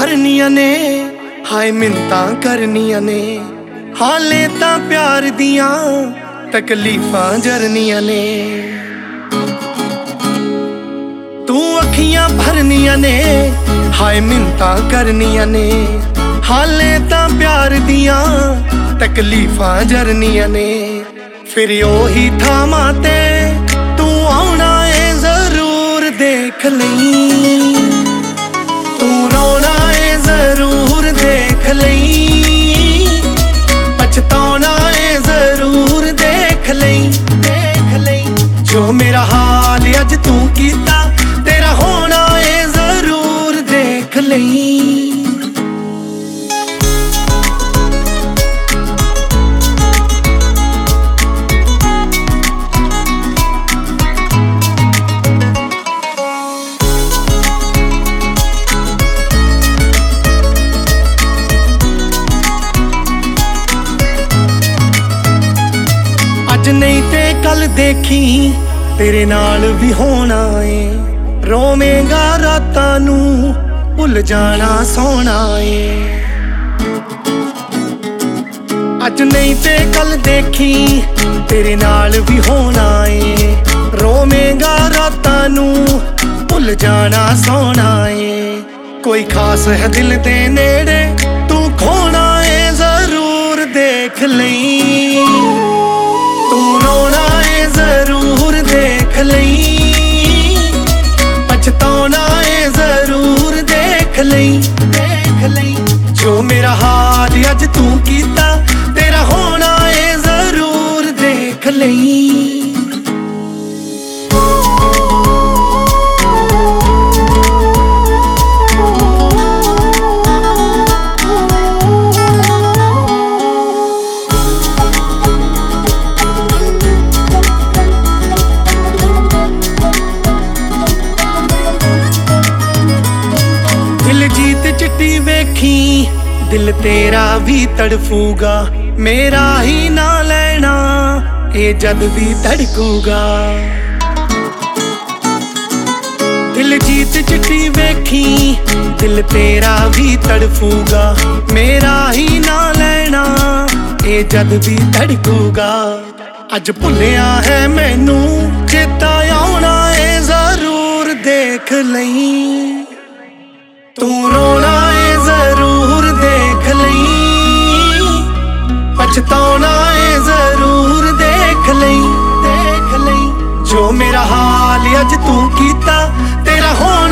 भरनिया ने, हाय मिन्नतां करनिया ने, हाले तां प्यार दियां तकलीफां जरनिया ने। तू अखियां भरनिया ने, हाय मिन्नतां करनिया ने, हाले तां प्यार दियां तकलीफां जरनिया ने। फिर ओही थामां ते तू आउणा ए जरूर देख लईं, तू रोना ए जरूर देख लईं, पछताना ए जरूर देख लईं, देख लईं। जो मेरा हाल अज तू कीता तेरा होना ए जरूर देख लईं। अज नहीं ते कल देखी तेरे नाल भी होना है, रोवेंगा रातां नू भुल जाना सोना है। अज नहीं ते कल देखी तेरे नाल भी होना है, रोवेंगा रातां नू भुल जाना सोना है। कोई खास है दिल दे नेड़े तू खोना है जरूर देख लईं, तू रोना ए जरूर देख लईं, पछताना ए जरूर देख लईं, देख लईं। जो मेरा हाल अज तू कीता तेरा होना ए जरूर देख लईं। जीत चिट्टी वेखी दिल तेरा भी तड़फूगा, मेरा ही ना लेना ये जद भी धड़कूगा। दिल जीत चिट्टी वेखी दिल तेरा भी तड़फूगा, मेरा ही ना लेना ये जद भी धड़कूगा। अज भुलिया है मैनू चेता आउणा ए जरूर देख लईं, तू रोना ए जरूर देख लईं, पछताना ए जरूर देख लईं, देख लईं। जो मेरा हाल अज तू कीता तेरा होना